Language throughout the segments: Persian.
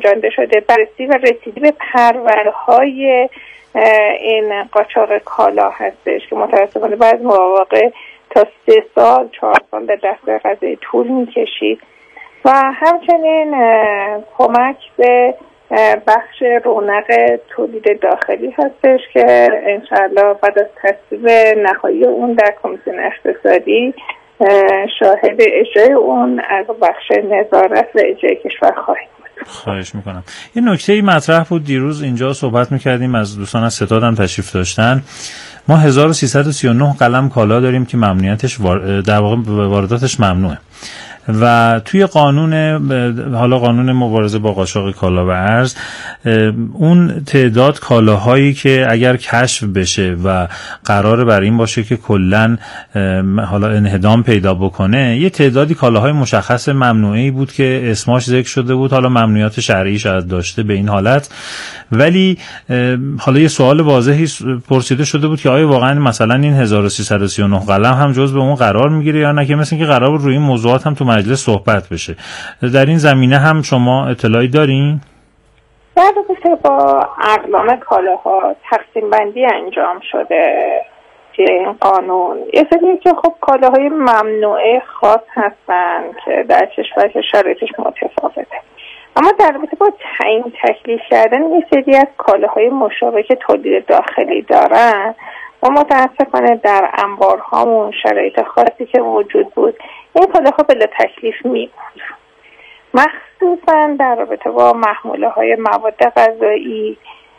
گنجانده شده، بررسی و رسیدگی به پرورهای این قاچاق کالا هستش که متاسفانه بعض مواقع تا 3 سال 4 سال در دستگاه قضایی طول میکشید و همچنین کمک به بخش رونق تولید داخلی هستش که انشاءالله بعد از تصویب نهایی اون در کمیسیون اقتصادی شاهد اجرای اون از بخش نظارت و اجرای کشور خواهیم بود. خواهش میکنم. یه نکته‌ای مطرح بود دیروز اینجا صحبت میکردیم، از دوستان از ستاد هم تشریف داشتن. ما 1339 قلم کالا داریم که ممنوعیتش در واقع وارداتش ممنوعه و توی قانون مبارزه با قاچاق کالا و ارز اون تعداد کالاهایی که اگر کشف بشه و قراره بر این باشه که کلن حالا انهدام پیدا بکنه، یه تعدادی کالاهای مشخص ممنوعی بود که اسمش ذکر شده بود، حالا ممنوعیت شرعی شاید داشته به این حالت، ولی حالا یه سوال واضحی پرسیده شده بود که آیا واقعا مثلا این 1339 قلم هم جزء اون قرار میگیره یا نه، که مثل اینکه قرار بود روی این موضوعات هم تو مجلس صحبت بشه. در این زمینه هم شما اطلاعی دارین؟ در رابطه با اقلام کالاها تقسیم بندی انجام شده توی این قانون. یه سری که خب کالاهای ممنوعه خاص هستن که در کشور که شرایطش متفاوته، اما در رابطه با تعیین تکلیف کردن یه سری از کالاهای مشابه که تولید داخلی دارن و متاسفانه در انبارهامون شرایط خاصی که وجود بود این کالاها بلا تکلیف میموند، مخصوصا در رابطه با محموله های مواد غذایی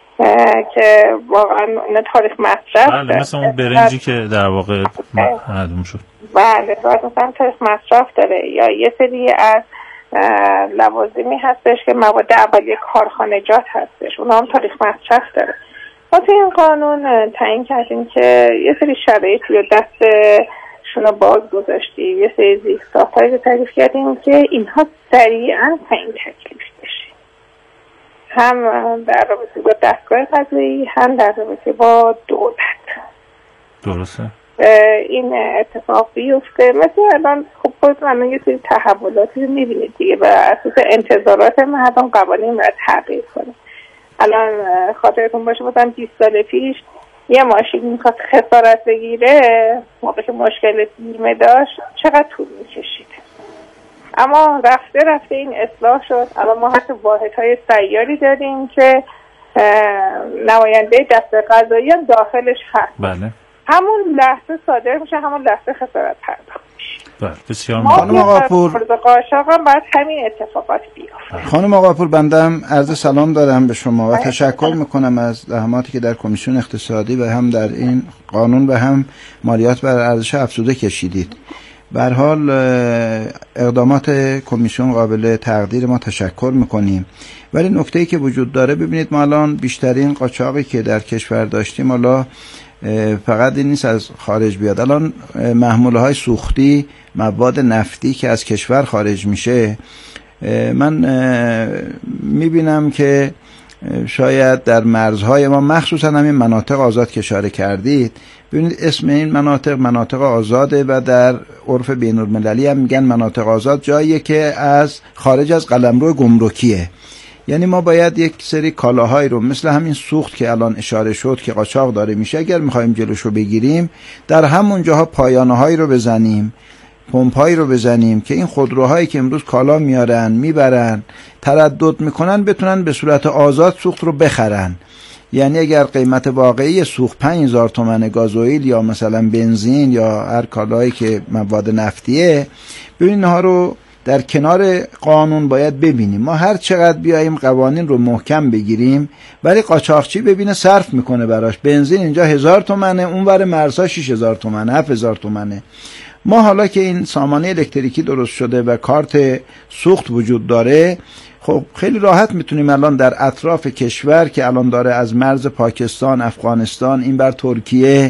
که واقعا اینا تاریخ مصرف بله، مثل اون برنجی که در واقع معدوم شد. بله، مثلا تاریخ مصرف داره، یا یه سری از لوازمی هستش که مواد اولیه کارخانجات هستش، اونا هم تاریخ مصرف داره. ما توی این قانون تعیین کردیم که یه سری شرایط رو دستشون رو باز گذاشتیم، یه سری زیست‌ساخت‌هایی رو تعریف کردیم که اینها سریعا تعیین تکلیف بشه، هم در رابطه با دستگاه قضایی هم در رابطه با دولت. درسته. این اتفاق بیفته. مثل الان خب الان یه سری تحولاتی رو میبینید دیگه، بر اساس انتظارات مردم قوانین باید تغییر کنه. الان خاطرتون باشه مثلا 20 سال پیش یه ماشین میخواد خسارت بگیره، موقع که مشکل بیمه داشت چقدر طول میکشید، اما رفته این اصلاح شد. الان ما حتی واحدهای سیاری داریم که نماینده دست قضایی هم داخلش هست. بله. همون لحظه صادر میشه، همون لحظه خسارت پرداخت میشه. بله، بسیار خانم آقاپور، قاچاق هم باید همین اتفاقات بیفته. خانم آقاپور، بنده هم عرض سلام دارم به شما و تشکر میکنم از زحماتی که در کمیسیون اقتصادی و هم در این قانون و هم مالیات بر ارزش افزوده کشیدید. به هر حال اقدامات کمیسیون قابل تقدیر، ما تشکر میکنیم، ولی نکته‌ای که وجود داره، ببینید ما الان بیشترین قاچاقی که در کشور داشتیم حالا فقط این نیست از خارج بیاد، الان محموله های سوختی، مواد نفتی که از کشور خارج میشه، من میبینم که شاید در مرزهای ما، مخصوصا همین مناطق آزاد که اشاره کردید، ببینید اسم این مناطق آزاده و در عرف بین المللی هم میگن مناطق آزاد جاییه که از خارج از قلمرو گمرکیه. یعنی ما باید یک سری کالاهایی رو مثل همین سوخت که الان اشاره شد که قاچاق داره میشه، اگر میخوایم جلوشو بگیریم، در همون جاها پایانه‌هایی رو بزنیم، پمپ‌هایی رو بزنیم که این خودروهایی که امروز کالا میارن میبرن تردد میکنن بتونن به صورت آزاد سوخت رو بخرن. یعنی اگر قیمت واقعی سوخت 5000 تومان گازوئیل یا مثلا بنزین یا هر کالایی که مواد نفتیه، ببین اینها رو در کنار قانون باید ببینیم. ما هر چقدر بیاییم قوانین رو محکم بگیریم، ولی قاچاقچی ببینه صرف میکنه براش، بنزین اینجا 1000 تومنه، اونور مرزها 6000 تومنه، 7000 تومنه. ما حالا که این سامانه الکتریکی درست شده و کارت سوخت وجود داره، خب خیلی راحت میتونیم الان در اطراف کشور که الان داره از مرز پاکستان، افغانستان، این بر ترکیه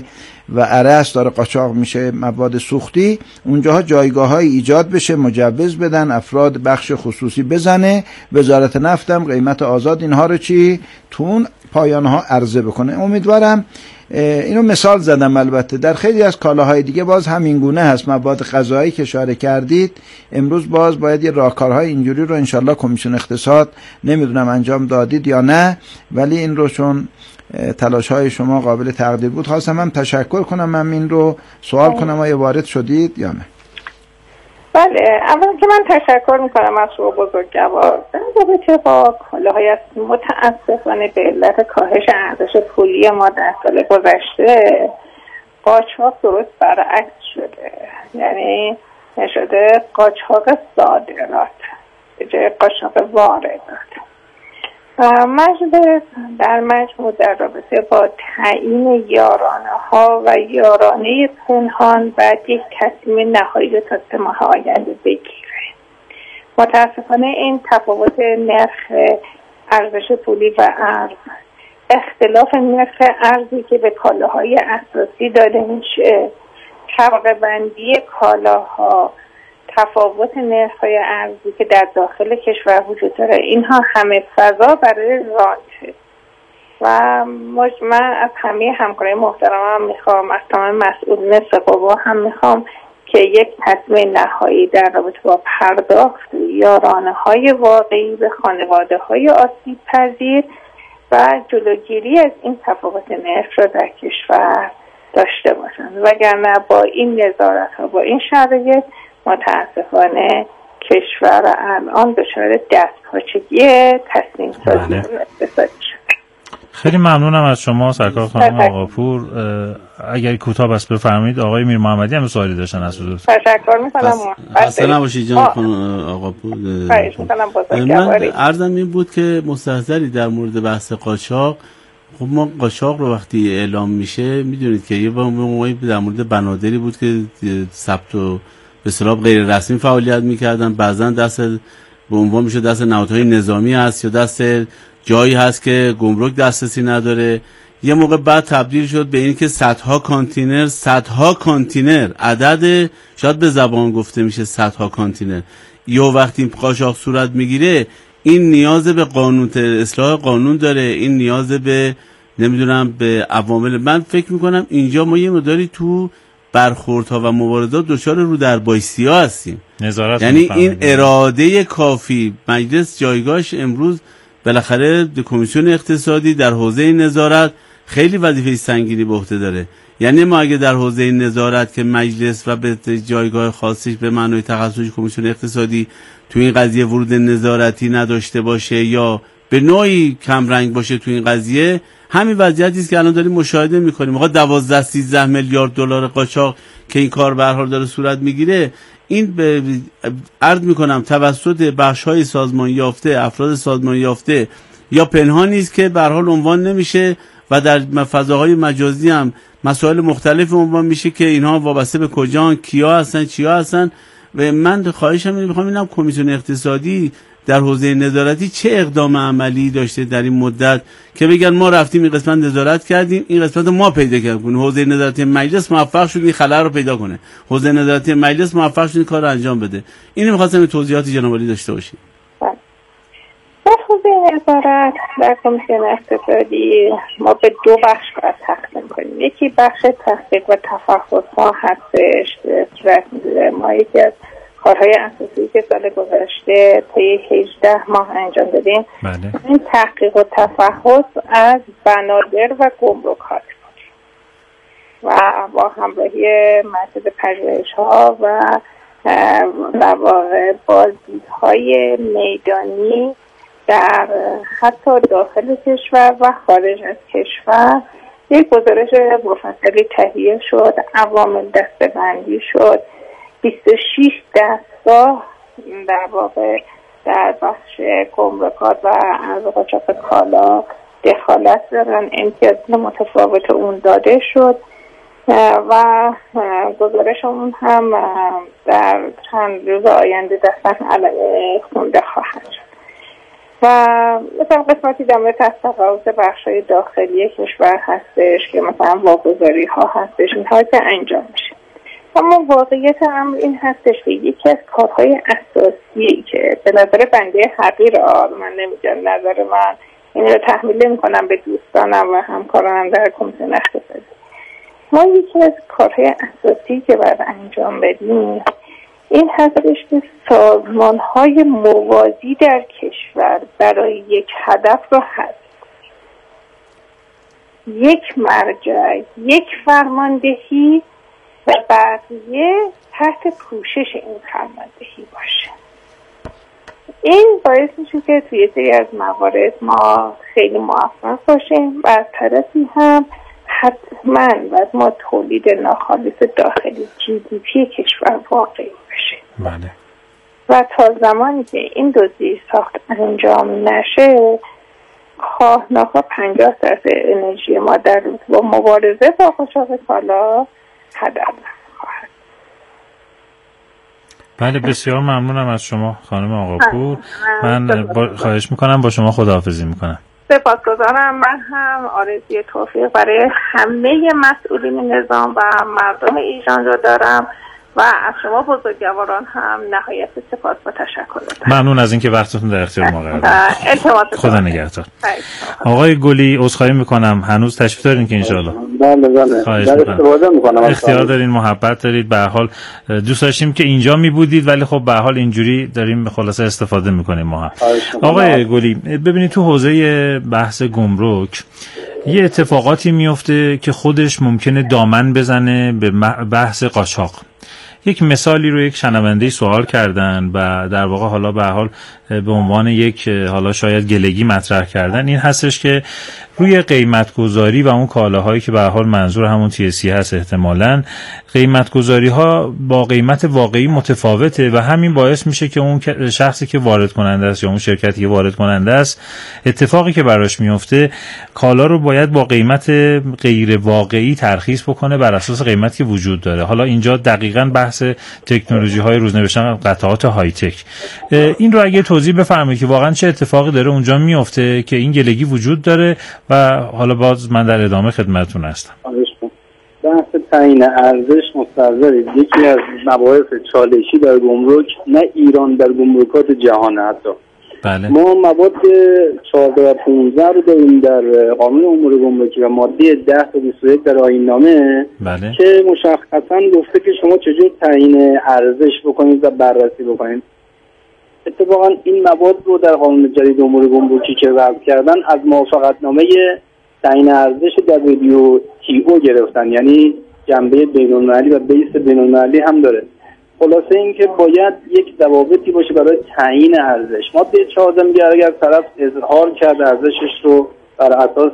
و ارس داره قاچاق میشه مواد سوختی، اونجاها جایگاه‌های ایجاد بشه، مجوز بدن، افراد بخش خصوصی بزنه، وزارت نفتم قیمت آزاد اینها رو تو اون پایان‌ها عرضه بکنه. امیدوارم اینو مثال زدم. البته در خیلی از کالاهای دیگه باز همین گونه هست. مواد غذایی که اشاره کردید امروز باز باید یه راهکارهای اینجوری رو انشالله کمیسیون اقتصاد نمیدونم انجام دادید یا نه، ولی این رو چون تلاش‌های شما قابل تقدیر بود خواستم هم تشکر کنم. من این رو سوال کنم آیا وارد شدید یا نه؟ بله، اول که من تشکر میکنم از شما بزرگوار. در رابطه با کالاهای از متاسفانه به علت کاهش ارزش پولی ما در سال گذشته قاچاق درست برعکس شده، یعنی نشده قاچاق صادرات به جای قاچاق واردات. مجلس در مجموع در رابطه با تعیین یارانه ها و یارانه پنهان بعد یک تصمیم نهایی تا 3 ماه آینده بگیره. متاسفانه این تفاوت نرخ ارزش پولی و ارز، اختلاف نرخ ارزی که به کالاهای اساسی داده میشه، طبقه بندی کالاها، تفاوت نرخ‌های ارزی که در داخل کشور وجود داره، اینها همه فضا برای رانته و من از همه همکارای محترمم میخوام، از تمام مسئولین قوا هم میخوام که یک تصمیم نهایی در رابطه با پرداخت یارانه‌های واقعی به خانواده‌های آسیب پذیر و جلوگیری از این تفاوت نرخ رو در کشور داشته باشند، وگرنه با این نظارت‌ها، با این شرایط متاسفانه کشور الان دچار دستپاچگی تصمیم سازی اقتصادی شده. خیلی ممنونم از شما سرکار خانم آقاپور. اگر کوتاه بس بفرمایید. آقای میر محمدی هم سوالی داشتن از حضور. تشکر می‌کنم. خسته نباشید جناب خانم آقاپور. من عرضم این بود که مستحضری در مورد بحث قاچاق. خب ما قاچاق رو وقتی اعلام میشه میدونید که یه موقعی در مورد بنادری بود که ثبت و به اصطلاح غیر رسمی فعالیت میکردن، بعضا دست به عنوان میشه دست نهادهای نظامی هست یا دست جایی هست که گمرک دسترسی نداره. یه موقع بعد تبدیل شد به این که صدها کانتینر عدد شاید به زبان گفته میشه صدها کانتینر. یا وقتی قاچاق صورت میگیره این نیاز به قانون اصلاح قانون داره، این نیاز به نمیدونم به عوامل. من فکر میکنم اینجا ما یه مقداری تو برخوردها و مبارزات دچار رو در بایستی‌ها هستیم. یعنی این اراده کافی مجلس جایگاهش امروز بالاخره کمیسیون اقتصادی در حوزه نظارت خیلی وظیفه سنگینی به عهده داره. یعنی ما اگه در حوزه نظارت که مجلس و به جایگاه خاصش به معنای تخصصی کمیسیون اقتصادی تو این قضیه ورود نظارتی نداشته باشه یا به نوعی کم رنگ باشه تو این قضیه، همین وضعیتی است که الان داریم مشاهده می‌کنیم. آقا 12-13 میلیارد دلار قاچاق که این کار به هر حال داره صورت میگیره، این عرض می‌کنم توسط بخش‌های سازمان یافته، افراد سازمان یافته یا پنهانی است که به هر حال عنوان نمیشه و در فضاهای مجازی هم مسائل مختلف عنوان میشه که اینها وابسته به کجان، کیا هستن، چیا هستن. و من خواهشم اینه می‌خوام ببینم کمیسیون اقتصادی در حوزه نظارتی چه اقدام عملی داشته در این مدت که بگن ما رفتیم این قسمت نظارت کردیم، این قسمت ما پیدا کردیم. حوزه نظارتی مجلس موفق شد این خلأ رو پیدا کنه، حوزه نظارتی مجلس موفق شد این کار رو انجام بده. اینو می‌خواستم توضیحات جناب عالی داشته باشید. در حوزه نظارت در کمیسیون اقتصادی ما به 2 بخش باید تقسیم کنیم. یکی بخش تحقیق و تفحص ها هستش که ما یکی از کارهای اساسی که سال گذشته طی 18 ماه انجام دادیم. این تحقیق و تفحص از بنادر و گمرکات بود و با همراهی مرکز پژوهش‌ها و در واقع بازدیدهای میدانی در حتی داخل کشور و خارج از کشور یک گزارش مفصلی تهیه شد، عوامل دسته‌بندی شد، 26 دستگاه در واقع در بخش گمرکات و ارز قاچاق کالا دخالت دارن، امتیازات متفاوت اون داده شد و گزارش اون هم در چند روز آینده دستن علنی خونده خواهد شد. و مثلا قسمتی در مورد تقاضا بخش‌های داخلی کشور هستش که مثلا واگذاری ها هستش، اینها که انجام میشه. اما واقعیت امر این هستش که یکی از کارهای اساسی که به نظر بنده حقیر من نمیگم، نظر من این رو تحمیل نمی‌کنم به دوستانم و همکارانم در کمیسیون اقتصادی، ما یکی از کارهای اساسی که باید انجام بدیم این هستش که سازمان‌های موازی در کشور برای یک هدف رو حذف کنیم. یک مرجع، یک فرماندهی و بقیه تحت پوشش این فرماندهی باشه. این باعث میشه که توی سری از موارد ما خیلی موفق باشیم و از طرفی هم حتما باید ما تولید ناخالص داخلی GDP کشور واقعی بشه. بله. و تا زمانی که این دو زیرساخت انجام نشه، خواه ناخواه 50% انرژی ما در روز با مبارزه با قاچاق کالا هدر خواهد. بله، بسیار ممنونم از شما خانم آقاپور. من خواهش میکنم با شما خداحافظی میکنم. سپاسگزارم. من هم آرزوی توفیق برای همه مسئولین نظام و مردم ایران رو دارم و از شما بزرگواران هم نهایت سپاس و تشکر دارم. ممنون از اینکه وقتتون در اختیار ما قرار دادید. خدا نگهدار. آقای گلی عذرخواهی میکنم، هنوز تشریف دارین که انشالله؟ بله. خواهش میکنم. اختیار دارین، محبت دارید. به هر حال دوست داشتیم که اینجا می بودید ولی خب به هر حال اینجوری داریم خلاصه استفاده میکنیم ما هم. آقای گلی ببینید تو حوزه بحث گمرک یه اتفاقاتی میفته که خودش ممکنه دامن بزنه به بحث قاچاق. یک مثالی رو یک شنونده سوال کردن و در واقع حالا به هر حال به عنوان یک حالا شاید گلگی مطرح کردن، این هستش که روی قیمت گذاری و اون کالاهایی که به هر حال منظور همون TSC هست احتمالاً قیمت گذاری ها با قیمت واقعی متفاوته و همین باعث میشه که اون شخصی که وارد کننده است یا اون شرکتی که وارد کننده است اتفاقی که براش میفته کالا رو باید با قیمت غیر واقعی ترخیص بکنه بر اساس قیمتی که وجود داره. حالا اینجا دقیقاً بحث تکنولوژی های روزنوشتن قطعات های تک. این رو اگه توضیح بفرمایید که واقعا چه اتفاقی داره اونجا میفته که این گلگی وجود داره و حالا باز من در ادامه خدمتتون هستم. بحث تعیین ارزش مستحضر یکی از مباحث چالشی در گمرک، نه ایران، در گمرکات جهان حتی. بله. ما مواد 14 و 15 رو داریم در قانون امور گمرکی و ماده 10 تا 21 در آیین‌نامه. بله. که مشخصا گفته که شما چجور تعیین ارزش بکنید و بررسی بکنید. اتفاقا این مواد رو در قانون جدید امور گمرکی که وضع کردن از موافقتنامه تعیین ارزش WTO گرفتن، یعنی جنبه بین‌المللی و بیس بین‌المللی هم داره. خلاصه این که باید یک ضوابطی باشه برای تعیین ارزش. ماده 14 میگه اگر طرف اظهار کرد ارزشش رو بر اساس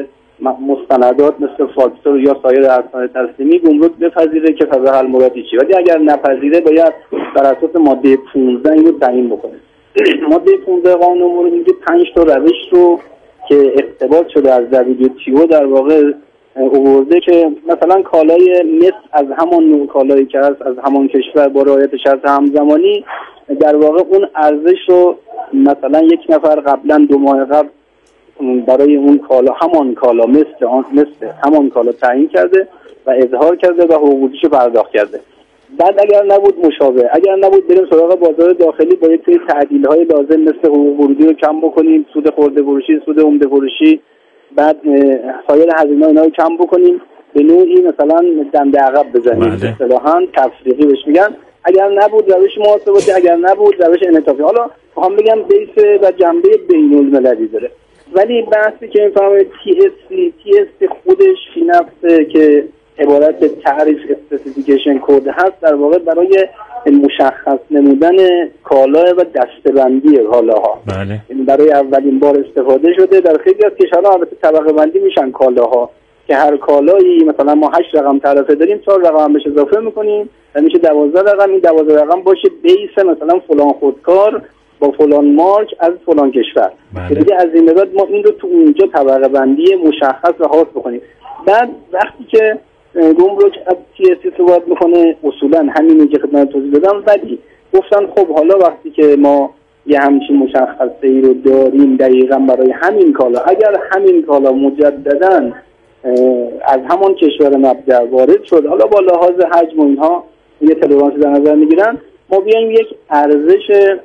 مستندات مثل فاکتور یا سایر ارکان تسلیمی، گمرک بپذیره که فضا حل مرادی چی، ولی اگر نپذیره باید بر اساس ماده 15 این رو تعیین بکنه. ماده 15 قانون امور میگه 5 تا روش رو که اقتباس شده از WTO در واقع آورده که مثلا کالای مثل از همان نوع کالایی که هست از همان کشور با رعایت شرط همزمانی، در واقع اون ارزش رو مثلا یک نفر قبلا 2 ماه قبل برای اون کالا همان کالا مثل همان کالا تعیین کرده و اظهار کرده و حقوقیشو پرداخت کرده. بعد اگر نبود مشابه، اگر نبود بریم سراغ بازار داخلی با یک سری تعدیل‌های لازم مثل حقوق ورودی رو کم بکنیم، سود خرده فروشی، سود عمده فروشی، بعد سایر هزینه‌ها اینا رو کم بکنیم، به نوعی مثلا دنده عقب بزنیم، اصطلاحاً تفریقی بهش میگن. اگر نبود روش محاسباتی، اگر نبود روش انعطافی. حالا میخوام بگم بیس و جنبه بین‌المللی داره. ولی بحثی که میفهمید TSC خودش فی نفسه که عبارت تعریف اسپسیفیکیشن کد هست، در واقع برای مشخص نمودن کالا و دسته‌بندی کالاها. بله. برای اولین بار استفاده شده. در خیلی از کشورها البته طبقه بندی میشن کالاها که هر کالایی مثلا ما 8 رقم تعرفه داریم، 4 رقم بهش اضافه میکنیم و میشه 12 رقم. این 12 رقم باشه بیس مثلا فلان خودکار با فلان مارک از فلان کشور. که دیگه از این بعد ما این رو تو اونجا طبقه بندی مشخص و خاص بکنیم. بعد وقتی که گمرک از TSC صحبت میکنه اصولا همینی که خدمت توضیح دادم، ولی گفتن خب حالا وقتی که ما یه همچین مشخصه ای رو داریم دقیقا برای همین کالا. اگر همین کالا مجدداً از همان کشور مبدأ وارد شد، حالا با لحاظ حجم و اینها یه تلورانسی در نظر میگیرن، ما بیایم یک ارزش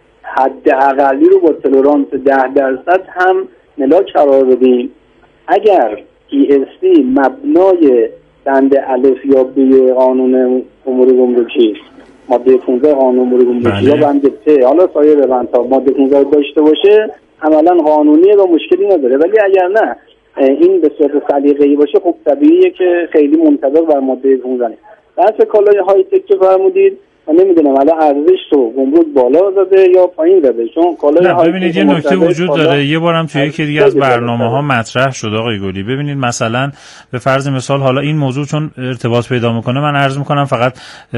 حداقلی رو با تلورانس 10% هم ملاک قرار بدیم. اگر TSC مبنای بند الف یا ب قانون امور گمرکی، ماده 15 قانون امور گمرکی یا بند ت، حالا سایر بندها ماده 15 داشته باشه، عملا قانونیه و مشکلی نداره. ولی اگر نه این به صورت سلیقه‌ای باشه، خب طبیعیه که خیلی منطبق بر ماده 15 نیست. بحث کالای های تک که فرمودید، من نمیدونم حالا ارزش رو گمرک بالا زده یا پایین زده، چون کالای های ببینید یه نکته وجود داره. یه بارم توی یکی دیگه از برنامه‌ها مطرح شد آقای گلی. ببینید مثلا به فرض مثال، حالا این موضوع چون ارتباط پیدا میکنه، من عرض میکنم فقط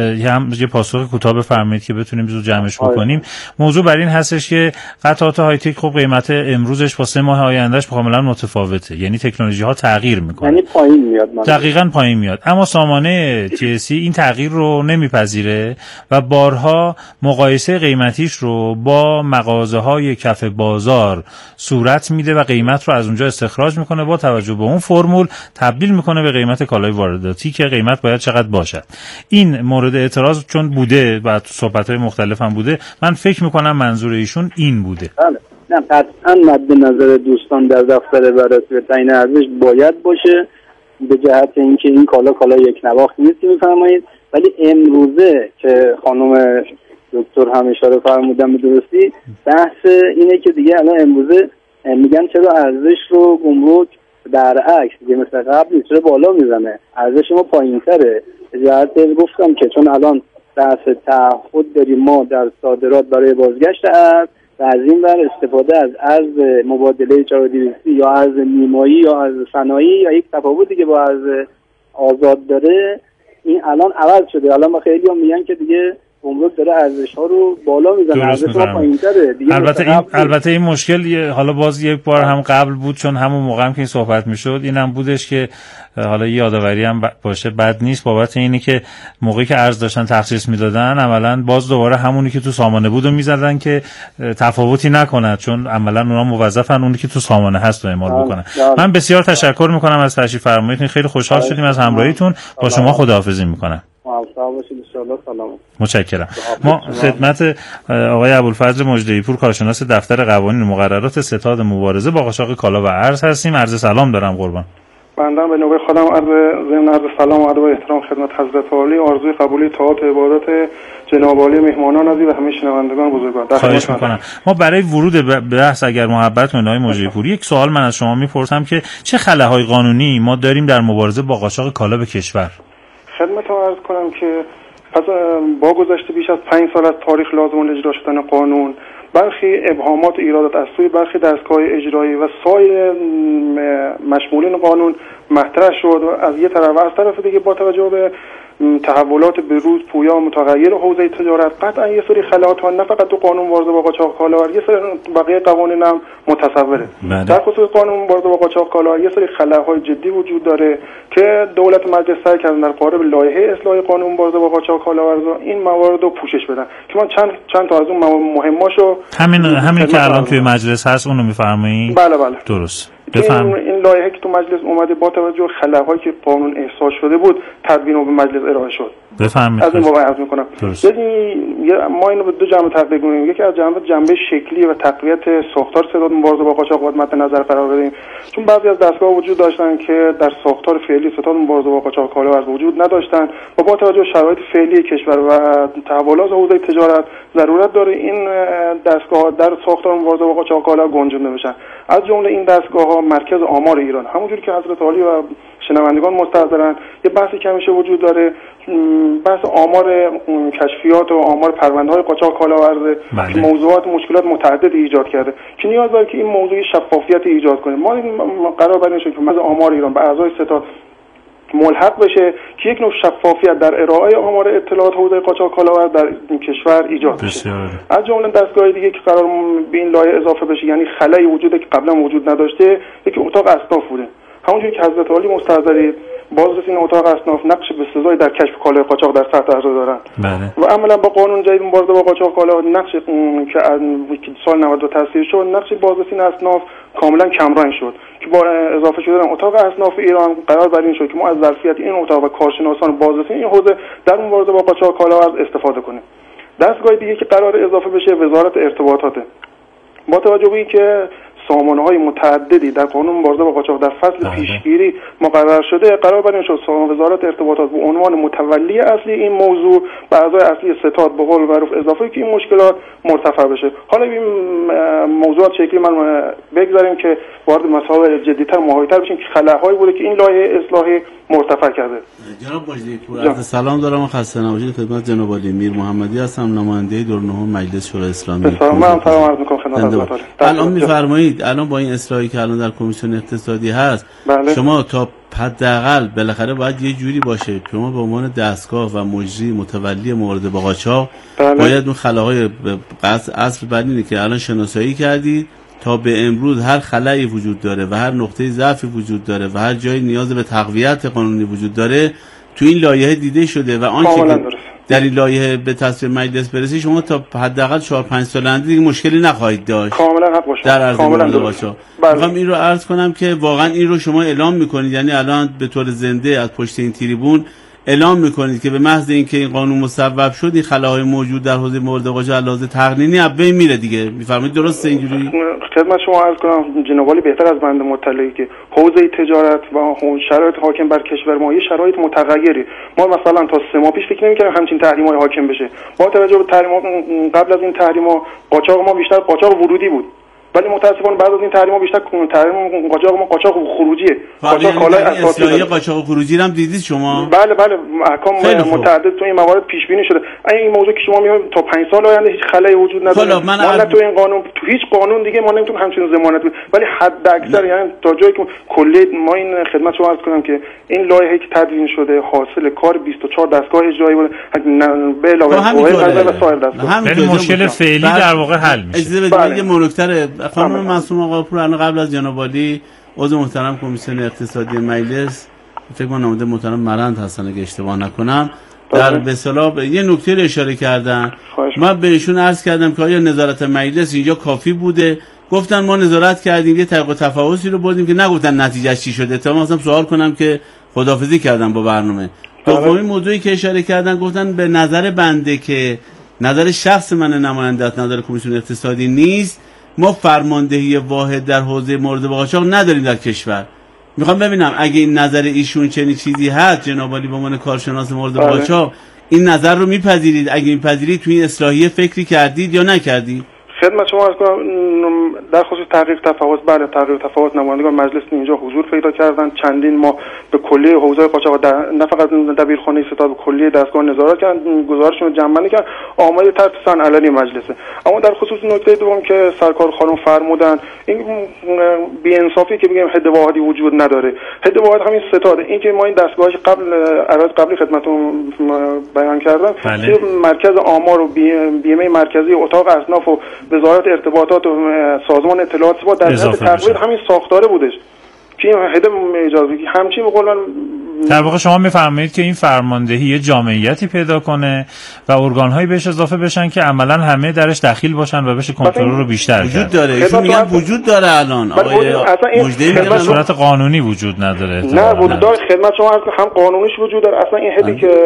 یه پاسخ کوتاه بفرمایید که بتونیم زود جمعش بکنیم. موضوع بر این هستش که قطعات های تک خب قیمت امروزش با 3 ماه آیندهش کاملا متفاوته، یعنی تکنولوژی ها تغییر میکنه، یعنی پایین میاد. دقیقاً پایین میاد. اما سامانه TSC این تغییر رو نمیپذیره و بارها مقایسه قیمتیش رو با مغازه‌های کف بازار صورت میده و قیمت رو از اونجا استخراج میکنه، با توجه به اون فرمول تبدیل میکنه به قیمت کالای وارداتی که قیمت باید چقدر باشد. این مورد اعتراض چون بوده و تو صحبت‌های مختلف هم بوده، من فکر میکنم منظور ایشون این بوده. بله. نه قطعاً مد نظر دوستان در دفتر بررسی و تعیین ارزش باید باشه، به جهت اینکه این کالا یک نواخت نیست میفرمایید. ولی امروزه که خانم دکتر هم اشاره فرمودن به درستی، بحث اینه که دیگه الان امروزه میگن چرا ارزش رو گمرک در عکس دیگه مثل قبل چرا بالا میزنه، ارزش ما پایین‌تره. به جهت گفتم که چون الان بحث تعهد داریم ما در صادرات برای بازگشت ارز و از این ور استفاده از ارز مبادله 4200 یا ارز نیمایی یا ارز صنایعی یا یک تفاوتی که با ارز آزاد داره، این الان عوض شده. الان ما خیلی هم میگن که دیگه گمرک داره ارزش ها رو بالا میزنه، ارزش ها پایین‌تره دیگه. البته این مشکل حالا باز یک بار هم قبل بود، چون همون موقع هم که این صحبت میشد اینم بودش که حالا یادآوری هم باشه بد نیست، بابت اینی که موقعی که ارز داشتن تخصیص میدادن عملاً باز دوباره همونی که تو سامانه بود و میزدن که تفاوتی نکنه، چون عملاً اونا موظفن اونی که تو سامانه هست رو اعمال بکنن. من بسیار تشکر میکنم از تشریف فرماییتون، خیلی خوشحال شدیم از همراهیتون. با شما خداحافظی میکنم. متشکرم. ما خدمت آقای ابوالفضل مجدهی پور، کارشناس دفتر قوانین و مقررات ستاد مبارزه با قاچاق کالا و ارز هستیم. عرض سلام دارم قربان. بنده به نوبه خودم عرض سلام و ادب و احترام خدمت حضرت عالی، آرزوی قبولی طاعات عبادات جناب عالی مهمانان عزیز و همه شنوندگان بزرگوار. خواهش می‌کنم. ما برای ورود به بحث اگر محبت کنید آقای مجدهی پور، یک سوال من از شما میپرسم که چه خلاهای قانونی ما داریم در مبارزه با قاچاق کالا به کشور؟ خدمتتون عرض کنم که پس با گذشته بیش از 5 سال از تاریخ لازم الاجرا شدن قانون، برخی ابهامات و ایرادات از سوی برخی دستگاه اجرایی و سایر مشمولین قانون مطرح شد و از یه طرف و از طرف دیگه با توجه به تحولات به روز پویا و متغیر حوزه تجارت، قطعا یه سری خلاعات ها نه فقط تو قانون مبارزه با قاچاق کالا، یه سری بقیه قوانین هم متصوره. در خصوص قانون مبارزه با قاچاق کالا یه سری خلاهای جدی وجود داره که دولت مجلس سعی کرده در قالب لایحه اصلاح قانون مبارزه با قاچاق کالا این موارد رو پوشش بدن که ما چند تا از اون مهماشو همین که الان توی مجلس هست اونو میفرمایید؟ بله درست. این لایحه که تو مجلس اومده با توجه به خلاهایی که قانون احساس شده بود تدوین و به مجلس ارائه شد. بفرمایید. از این بابت عرض می‌کنم. ما اینو به دو جنبه تقسیم کنیم. یکی از جنبه شکلی و تقویت ساختار ستاد مبارزه با قاچاق باید مد نظر قرار بدیم، چون بعضی از دستگاه وجود داشتن که در ساختار فعلی ستاد مبارزه با قاچاق کالا از وجود نداشتن و با توجه به شرایط فعلی کشور و تحولات حوزه تجارت ضرورت داره این دستگاه در ساختار مبارزه با قاچاق کالا گنجونده بشن. از جمله این دستگاه‌ها مرکز آمار ایران، همونجوری که حضرت عالی و شنوندگان مستحضرن، یه بحثی که همیشه وجود داره، بحث آمار کشفیات و آمار پرونده‌های قاچاق کالا و ارز که موضوعات مشکلات متعددی ایجاد کرده که نیاز داره که این موضوع شفافیت ایجاد کنه. ما قرار بر این شد که مرکز آمار ایران به اعضای ستاد ملحق بشه که یک نوع شفافیت در ارائه آمار اطلاعات حوزه قاچاق کالا در این کشور ایجاد بشه. از جمله دستگاه دیگه که قرار به این لایحه اضافه بشه، یعنی خلایی وجوده که قبلا وجود نداشته، یکی اتاق اصناف بوده. همونجوری که حضرت عالی مستحضرید بازرسی این اتاق اصناف نقش بسزایی در کشف کالای قاچاق در سطح عرضه دارن و عملا با قانون جدید مبارزه با قاچاق کالا نقش که سال 92 تأسیس شد، نقش بازرسی این اصناف کاملا کمرنگ شد که با اضافه شدن اتاق اصناف ایران قرار بر این شد که ما از ظرفیت این اتاق و کارشناسان بازرسی این حوزه در مبارزه با قاچاق کالا استفاده کنیم. دستگاه دیگه که قرار اضافه بشه وزارت ارتباطاته. با توجه به اینکه سامانه‌های متعددی در قانون مبارزه با قاچاق در فصل پیشگیری مقرر شده، قرار بر این شد وزارت ارتباطات به عنوان متولی اصلی این موضوع به اعضای اصلی ستاد به قول معروف اضافه که این مشکلات مرتفع بشه. حالا این موضوعات شکلی من بگذاریم که وارد مسائل جدی‌تر محایط‌تر بشیم که خلاهایی بوده که این لایحه اصلاحی مرتفع کرده. جناب مجدی پور، سلام دارم و خسته نباشید. خدمت جناب علی میر محمدی هستم، نماینده دورنهم مجلس شورای اسلامی. سلام عرض می‌کنم خدمت حضرت. الان می‌فرمایید الان با این اصلاحی که الان در کمیسیون اقتصادی هست، شما تا حداقل بالاخره باید یه جوری باشه شما به عنوان دستگاه و مجری متولی مورد با قاچاق باید اون خلاهای اصل بر اینه که الان شناسایی کردید تا به امروز هر خلایی وجود داره و هر نقطه ضعفی وجود داره و هر جایی نیاز به تقویت قانونی وجود داره تو این لایحه دیده شده و آنچه در این لایحه به تصویب مجلس برسه شما تا حداقل 4-5 سال آینده دیگه مشکلی نخواهید داشت. کاملا حق باشه. در عرض مورد باشه. میخوام این رو عرض کنم که واقعا این رو شما اعلام میکنید، یعنی الان به طور زنده از پشت این تریبون اعلام میکنید که به محض اینکه این قانون مصوب شد این خلاهای موجود در حوزه مورد قاچاق لحاظ تقنینی از بین میره دیگه. میفرمایید درسته اینجوری؟ خدمت شما عرض کنم جناب عالی بهتر از بنده مطلعی که حوزه تجارت و شرایط حاکم بر کشور ما یه شرایط متغیری. ما مثلا تا 3 ماه پیش فکر نمی‌کردیم همچین تحریم‌های حاکم بشه. با توجه به تحریم‌ها قبل از این تحریم‌ها قاچاق ما بیشتر قاچاق ورودی بود. ولی متاسفانه بعد از این تحریم‌ها بیشتر تحریم قاچاق ما قاچاق خروجیه. قاچاق کالای اساسی قاچاق خروجی رو هم دیدید شما؟ بله احکام متعدد تو این موارد پیش بینی شده. این موضوع که شما میگید تا 5 سال آینده هیچ خلایی وجود نداره. ما تو این قانون تو هیچ قانون دیگه ما نمیتونیم همچین ضمانت بدیم، ولی حد اکثر یعنی تا جایی که کلی ما این خدمت شما عرض کنم که این لایحه‌ای که تدوین شده حاصل کار 24 دستگاه اجرایی بود به علاوه قوه و سایر دستگاه. یعنی مشکل فعلی در واقع حل میشه. اجازه بدید یه نکته خانم معصوم آقاپور الان قبل از جناب عالی عضو محترم کمیسیون اقتصادی مجلس فکر کنم نماینده محترم مرند هستن اگه اشتباه نکنم در به اصطلاح یه نکته رو اشاره کردن. من بهشون عرض کردم که آیا نظارت مجلس اینجا کافی بوده؟ گفتن ما نظارت کردیم یه طریق تفاوضی رو بردیم که نگفتن نتیجهش چی شده. تا مثلا سوال کنم که خداحافظی کردم با برنامه. دومین موضوعی که اشاره کردن گفتن به نظر بنده که نظر شخص من نماینده نظر کمیسیون اقتصادی نیست، ما فرماندهی واحد در حوزه مورد با قاچاق نداریم در کشور. میخوام ببینم اگه این نظر ایشون چنین چیزی هست جناب عالی به عنوان کارشناس مورد با قاچاق این نظر رو میپذیرید؟ اگه میپذیرید توی این اصلاحیه فکری کردید یا نکردید؟ خدمت شما عرض کنم در خصوص تحقیق تفاوت بله تحقیق تفاوت نمایندگان مجلس اینجا حضور پیدا کردن. چندین ما به کلیه حوزه قاچاق نه فقط دبیرخانه ستاد به کلیه دستگاه نظارت کردن، گزارششون رو جمع‌بندی کردن، آماده تحت سن علنی مجلسه. اما در خصوص نکته دوم که سرکار خانم فرمودن این بی‌انصافی که بگیم حد واحدی وجود نداره. حد واحد همین ستاده. این که ما این دستگاهش قبلی خدمتتون بیان کردم که مرکز آمار و بیمه مرکزی اتاق اصناف و وزارت ارتباطات و سازمان اطلاعات با در حد تقریبا همین ساختاره بودش که هدف اجازه همچین به قول من در واقع شما میفرمایید که این فرماندهی یه جامعیتی پیدا کنه و ارگان‌هایی بهش اضافه بشن که عملاً همه درش دخیل باشن و بشه کنترل رو بیشتر کرد. وجود داره ایشون میگن وجود داره الان آقای مجدی به صورت قانونی وجود نداره. نه وجود داره. خدمت شما هم قانونیش وجود داره. اصلا این هدی که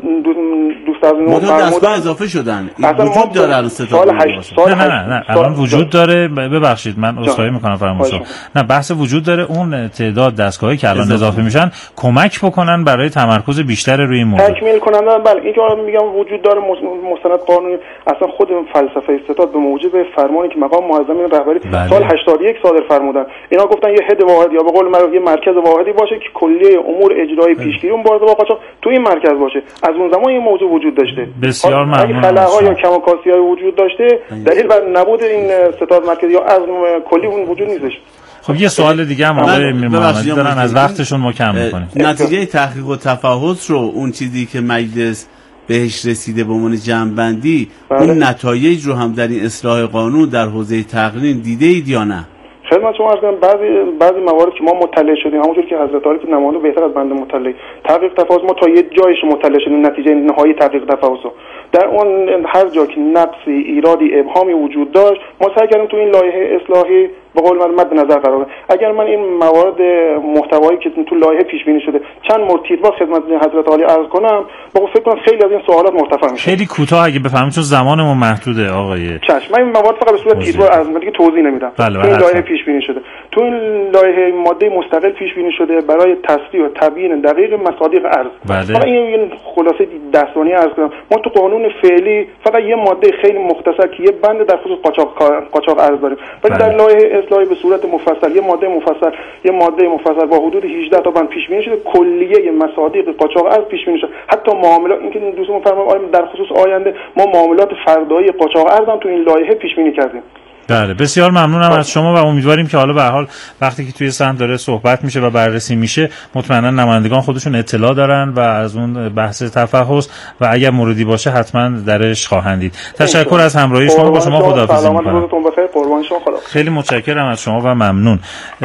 دوست از ما فرمودن اضافه شدن وجود داره الان سال 8 سال نه الان وجود داره. ببخشید من عذرخواهی میکنم فرمایشات. نه بحث وجود داره. اون تعداد دستگاهی که الان اضافه میشن کمک بکنن برای تمرکز بیشتر روی این موضوع. تکمیل کنن. بله این که میگم وجود داره مستند قانونی اصلا خود فلسفه ستاد به موجب فرمانی که مقام معظم رهبری سال 81 صادر فرمودن. اینا گفتن یه حد واحد یا به قول معروف یه مرکز واحدی باشه که کلیه امور اجرایی پیشگیری اون مورد با قاچاق تو این مرکز باشه. از اون زمان این موضوع وجود داشته. بسیار ممنون. خلاها یا کماکاسی‌های وجود داشته دلیل بر نبود این ستاد مرکزی یا از کلی اون وجود نیستش. خب یه سوال دیگه هم آقای میر محمدی دارن از وقتشون ما کم می‌کنیم. نتیجه تحقیق و تفاوت رو اون چیزی که مجلس بهش رسیده به عنوان جمع‌بندی اون نتایج رو هم در این اصلاح قانون در حوزه تقنین دیده اید یا نه؟ خدمت شما عرض کنم بعضی موارد که ما مطلع شدیم، همونجوری که حضرت عالی که نماینده بهتر از بنده مطلع، تحقیق تفاوض ما تا یه جایش مطلع شدیم، نتیجه نهایی تحقیق تفاوض در اون هر جا که نقصی، ایرادی، ابهامی وجود داشت ما سعی کردیم تو این لایحه اصلاحی به قول من مد نظر قرار بدیم. اگر من این موارد محتوایی که تو لایحه پیش بینی شده چند مورد تیتروار خدمت حضرت عالی عرض کنم، فکر کنم خیلی از این سوالات مرتفع میشه. خیلی کوتاه اگه بفهمید چون زمانمون محدوده آقای. چشم، من این موارد فقط به صورت تیتروار عرض می‌کنم که توضیح نمیدم. تو این لایحه پیش بینی شده، تو این لایحه ماده مستقل پیش بینی شده برای تصریح و تبیین دقیق مصادیق ارز. بله. این خلاصه دستانی عرض کنم، ما تو قانون فعلی فقط یه ماده خیلی مختصر که یه بند در خصوص قاچاق ارز داریم، ولی در لایحه اصلاحی به صورت مفصل یه ماده مفصل با حدود 18 تا بند پیش بینی شده، کلیه مصادیق قاچاق ارز پیش بینی شده. حتی معاملات، اینکه دوستان فرمایید در خصوص آینده ما معاملات فردایی قاچاق ارز هم تو این لایحه پیش بینی کردیم. بله، بسیار ممنونم از شما و امیدواریم که حالا به هر حال وقتی که توی سند داره صحبت میشه و بررسی میشه مطمئنا نمایندگان خودشون اطلاع دارن و از اون بحث تفحص و اگر موردی باشه حتما درش خواهند دید. تشکر از همراهی شما. با شما خداحافظی می‌کنم. خیلی متشکرم از شما و ممنون.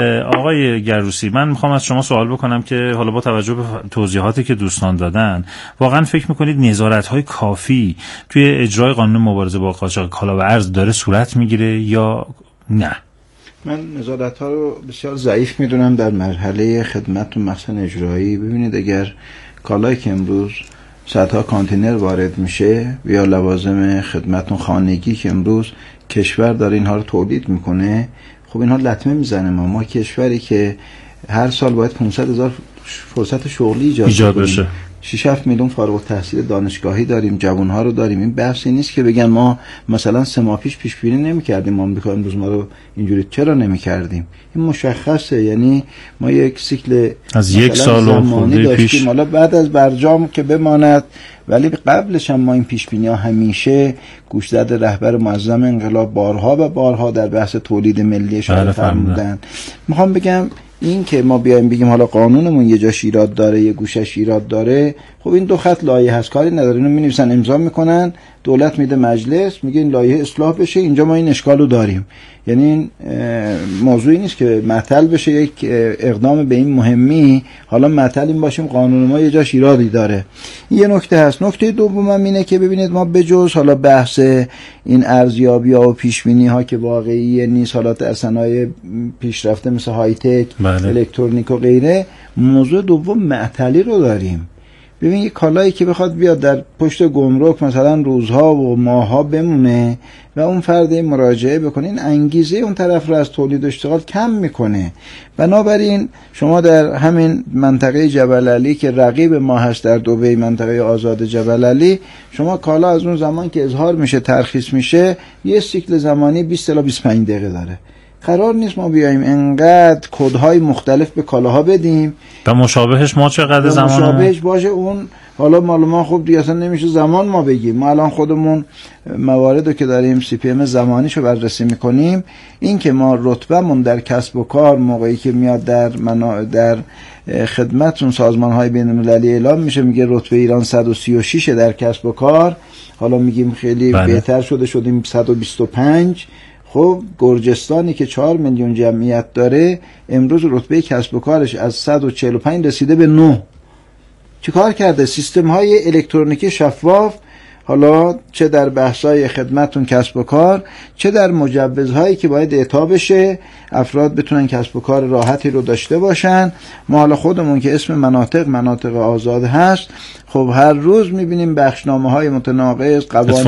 آقای گروسی، من میخوام از شما سوال بکنم که حالا با توجه به توضیحاتی که دوستان دادن واقعا فکر میکنید نظارت‌های کافی توی اجرای قانون مبارزه با قاچاق کالا و ارز داره صورت میگیره یا نه؟ من نظارت‌ها رو بسیار ضعیف میدونم در مرحله خدمتتون مثلا اجرایی. ببینید اگر کالایی که امروز صدها کانتینر وارد میشه یا لوازم خدمتتون خانگی که امروز کشور داره اینها رو تولید میکنه، خب اینها لطمه میزنه. ما کشوری که هر سال باید 500,000 فرصت شغلی ایجاد بشه، 6-7 میلیون فارغ التحصیل دانشگاهی داریم، جوانها رو داریم. این بحثی نیست که بگن ما مثلا 3 ماه پیش بینی نمی‌کردیم آمریکا امروز ما رو اینجوری چرا نمی‌کردیم. این مشخصه، یعنی ما یک سیکل از 1 سال و خورده پیش، حالا بعد از برجام که بماند، ولی قبلش هم ما این پیش بینی‌ها همیشه گوشزد رهبر معظم انقلاب بارها و بارها در بحث تولید ملی اشاره فرمودن. میخوام بگم این که ما بیایم بگیم حالا قانونمون یه جاش ایراد داره یه گوشش ایراد داره، خب این 2 خط لایحه هست، کاری نداره، اینو می‌نویسن امضا میکنن، دولت میده مجلس میگه این لایحه اصلاح بشه، اینجا ما این اشکالو داریم. یعنی این موضوعی نیست که معطل بشه یک اقدام به این مهمی حالا معطل این باشیم قانون ما یه جاش ایرادی داره. این یه نکته هست. نکته دومم اینه که ببینید ما بجز حالا بحث این ارزیابی‌ها و پیش‌بینی‌ها که واقعی نیست، حالات صنایع پیشرفته مثل های تک، الکترونیک و غیره، موضوع دوم معطلی رو داریم. ببین یه کالایی که بخواد بیاد در پشت گمرک مثلا روزها و ماهها بمونه و اون فرد مراجعه بکنه، این انگیزه اون طرف رو از تولید و اشتغال کم میکنه. بنابراین شما در همین منطقه جبل علی که رقیب ما هست در دبی، منطقه آزاد جبل علی، شما کالا از اون زمان که اظهار میشه ترخیص میشه یه سیکل زمانی 20 تا 25 دقیقه داره. قرار نیست ما بیایم انقدر کدهای مختلف به کالاها بدیم و مشابهش ما چقدر زمان مشابهش باشه. اون حالا مال ما خوب دیگه اصلا نمیشه زمان ما بگیم. ما الان خودمون مواردو که داریم سی پی ام زمانیشو بررسی میکنیم، این که ما رتبهمون در کسب و کار موقعی که میاد در خدمتون سازمان‌های بین‌المللی اعلام میشه، میگه رتبه ایران 136 در کسب و کار، حالا میگیم خیلی بهتر شدیم 125. خب گرجستانی که 4 میلیون جمعیت داره امروز رتبه کسب و کارش از 145 رسیده به 9. چیکار کرده؟ سیستم های الکترونیکی شفاف، حالا چه در بحث‌های خدمتون کسب و کار، چه در مجوزهایی که باید اعطا بشه افراد بتونن کسب و کار راحتی رو داشته باشن. ما حالا خودمون که اسم مناطق آزاد هست، خب هر روز میبینیم بخشنامه‌های متناقض،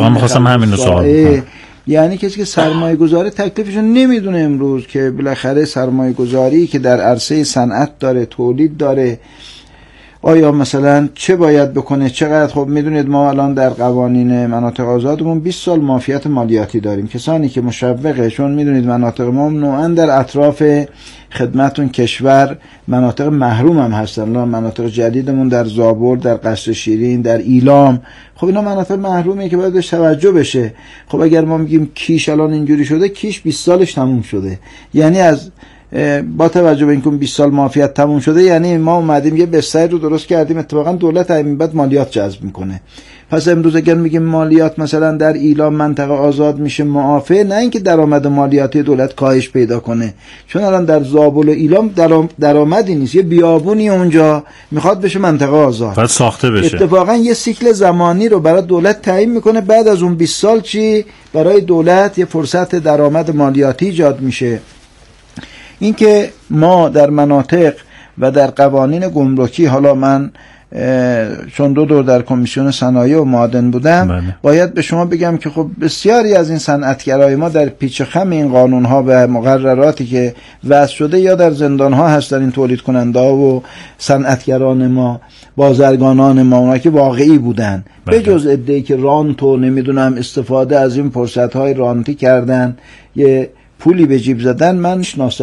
قوانین یعنی کسی که سرمایه گذاری تکلیفشون نمیدونه امروز که بالاخره سرمایه گذاری که در عرصه صنعت داره، تولید داره، آیا مثلا چه باید بکنه، چقدر. خب میدونید ما الان در قوانین مناطق آزادمون 20 سال معافیت مالیاتی داریم. کسانی که مشوقه، چون میدونید مناطق ما نوعا در اطراف خدمتون کشور مناطق محروم هم هستن. الان مناطق جدیدمون در زابل، در قصر شیرین، در ایلام، خب اینا مناطق محرومه که باید بهش توجه بشه. خب اگر ما میگیم کیش الان اینجوری شده، کیش 20 سالش تموم شده، یعنی از با توجه به اینکه 20 سال معافیت تموم شده، یعنی ما اومدیم یه بستر رو درست کردیم، اتفاقا دولت همین بعد مالیات جذب میکنه. پس امروز اگر میگیم مالیات مثلا در ایلام منطقه آزاد میشه معافی، نه اینکه درآمد مالیاتی دولت کاهش پیدا کنه، چون الان در زابل و ایلام درآمدی نیست، یه بیابونی اونجا میخواد بشه منطقه آزاد، باید ساخته بشه. اتفاقا یه سیکل زمانی رو برای دولت تعیین میکنه، بعد از اون 20 سال چی برای دولت یه فرصت درآمد مالیاتی ایجاد میشه. اینکه ما در مناطق و در قوانین گمرکی، حالا من چون 2 دور در کمیسیون صنایع و معادن بودم، باید به شما بگم که خب بسیاری از این صنعتگرای ما در پیچ خم این قانون‌ها و مقرراتی که وضع شده یا در زندان‌ها هستن، این تولید کننده‌ها و صنعتگران ما، بازرگانان ما، اونا که واقعی بودن، به جز عده‌ای که رانت و نمیدونم استفاده از این فرصت‌های رانتی کردن، یه پولی به جیب زدن، من شناسم.